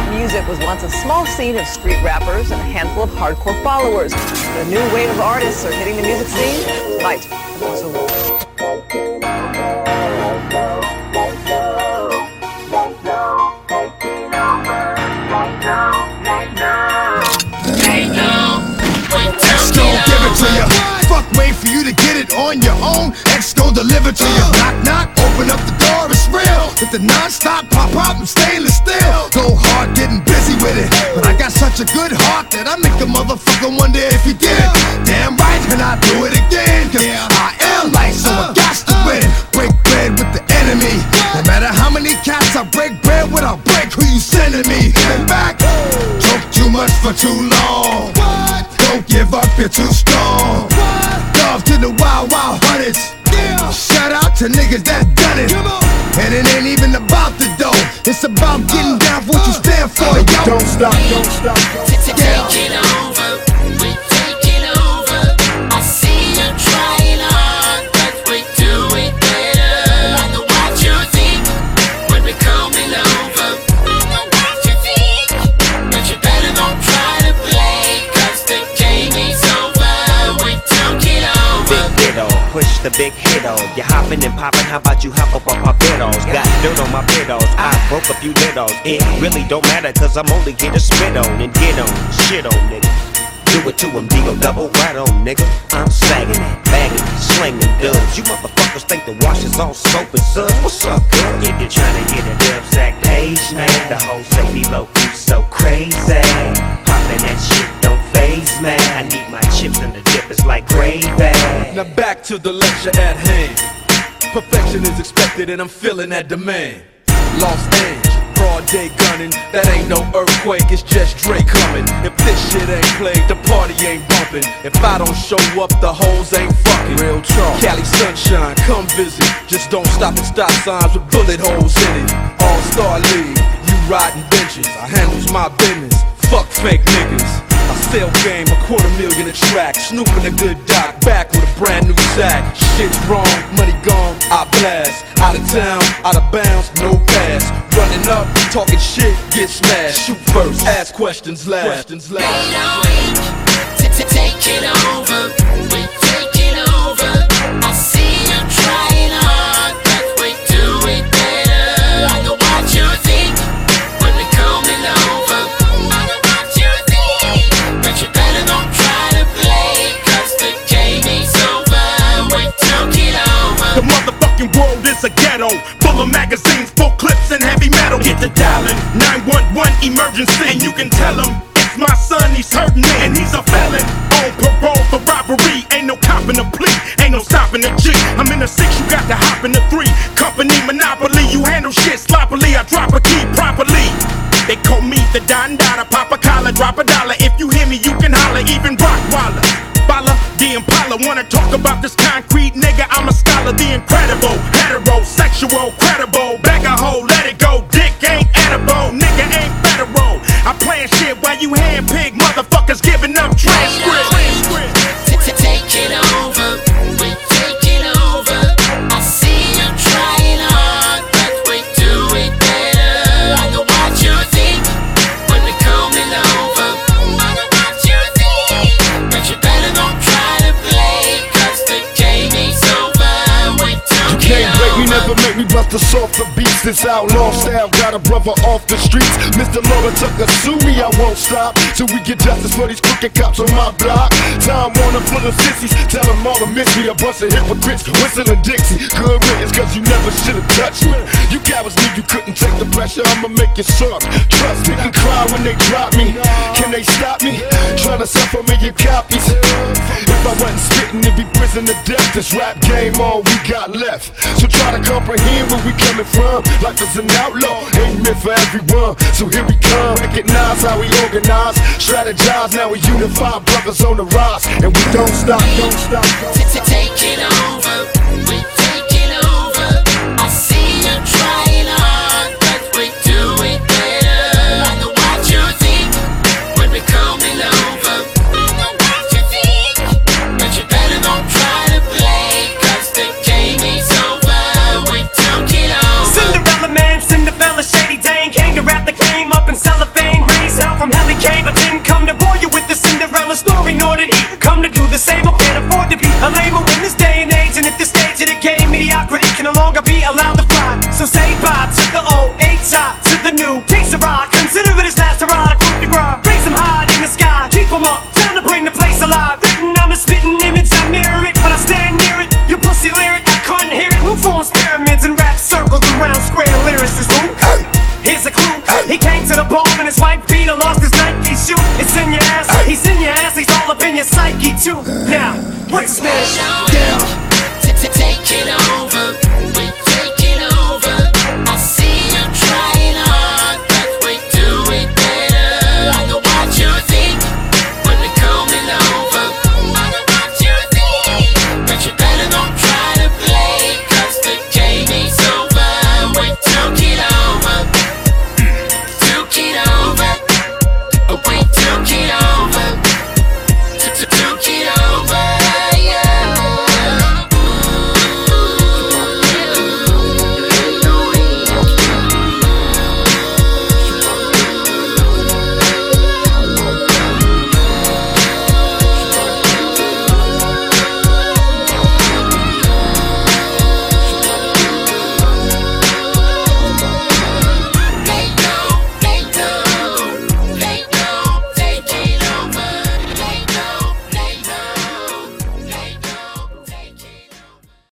Music was once a small scene of street rappers and a handful of hardcore followers. But a new wave of artists are hitting the music scene tonight. So give it to you. Fuck, wait for you to get it on your own. X gon' deliver to you. Knock, knock, open up the door, it's real. With the non-stop pop-up and stainless steel. Go hard, getting busy with it. But I got such a good heart that I make a motherfucker wonder if he did it. Damn right, and I do it again. Cause I am light, so I got to win. Break bread with the enemy. No matter how many cats I break bread with, I'll break who you sending me. Get back, talk too much for too long. Don't give up, you're too strong. Love to the wild, wild hunters. Shout out to niggas that done it. And it ain't even about the dough. It's about getting down for what you stand for, yo. Don't stop, don't stop. Take it over, we take it over. I see you trying hard, but we do it better. I know what you think when we're coming over. I know what you think, but you better don't try to play, cause the game is over. We took it over. Big ditto, push the big hit-o. You're hopping and popping, how about you hop up on my pedals? Got dirt on my pedals, I broke a few littles. It really don't matter, cause I'm only here to spit on and get on, shit on, nigga. Do it to him, D-O double right on, nigga. I'm sagging it, bagging it, slinging dubs. You motherfuckers think the wash is all soap and suds. What's up, girl? If you're trying to get a dub sack page, man, the whole say me low, you so crazy. Poppin' that shit don't phase, man. I need my chips and the dip is like gravy. Now back to the lecture at hand. Perfection is expected and I'm feeling that demand. Los Angeles, broad day gunning. That ain't no earthquake, it's just Dre coming. If this shit ain't played, the party ain't bumping. If I don't show up, the hoes ain't fucking. Real talk. Cali sunshine, come visit. Just don't stop at stop signs with bullet holes in it. All-Star League, you riding benches. I handles my business. Fuck fake niggas. I sell game, $250,000 a track. Snooping a good doc, back with a brand new sack. Shit's wrong, money gone, I blast. Out of town, out of bounds, no pass. Running up, talking shit, get smashed. Shoot first, ask questions last. Take it over, we take it over. I see you trying hard, but we do it better. I know what you think when we're coming over. I know what you think, but you better don't try to play, cause the game is over. We took it over. The motherfucking world is a ghetto, full of magazines, full clips and heavy metal. Get the dialing, 911 emergency, and you can tell him it's my son, he's hurting me, and he's a felon. On parole for robbery, ain't no copping a plea, ain't no stopping a G. I'm in the 6, you got to hop in the 3. Company monopoly, you handle shit sloppily, I drop a key properly. They call me the Don Dada, pop a collar, drop a dollar. If you hear me, you can holler, even Rockwaller. Bala, the Impala, wanna talk about this concrete nigga, I'm a scholar, the incredible, heterosexual, credible, bag a hoe, let it go, dick ain't edible, nigga ain't federal. I plan shit while you handpick motherfuckers giving up transcripts. Take it over, we take it over. I see you trying hard, but we do it better. I know what you think when we're coming over. I know what you think, but you better don't try to play, cause the game is over. We took it Can't break me, never over. make me bust a softer beats. This outlaw style got a brother off the streets. Mr. Laura Tucker, sue me, I won't stop till we get justice for these crooked cops on my block. Time Warner full of sissies, tell them all to miss me. A bunch of hypocrites, whistling Dixie. Good riddance, cause you never should've touched me. You cowards knew you couldn't take the pressure, I'ma make you suck. Trust me, and cry when they drop me. Can they stop me? Trying to sell for million copies. If I wasn't spitting, it'd be prison to death. This rap game, all we got left. So try to comprehend where we coming from. Life is an outlaw, ain't meant for everyone. So here we come, recognize how we organize, strategize, now we unify, brothers on the rise. And we don't stop, don't stop. Take it over, we take it over. I see you trying hard, but we do it better. I know what you think when we're coming over. I know what you think, but you better don't try to play, cause the game is over. We took it over. Cinderella man, Cinderella shady dang, hang around the game. came up in cellophane, raised out from hell he came, but didn't come to bore you with the Cinderella story, nor did he come to do the same. I can't afford to be a lamer in this day and age, and at this stage of the game, mediocrity can no longer be allowed to fly. So say bye to the old, eight shot to the new. Takes a ride, consider it his last hurrah. Coup de grace, raise him high in the sky, keep him up, time to bring the place alive. Written on the spitting image, I mirror it, but I stand near it. You pussy lyric, I couldn't hear it. Who forms pyramids and rap circles around square lyricists? Who? Here's a clue. He came to the ball and his white Peter lost his Nike shoe. It's in your ass, he's in your ass, he's all up in your psyche too. Now, what's his name? Take it over.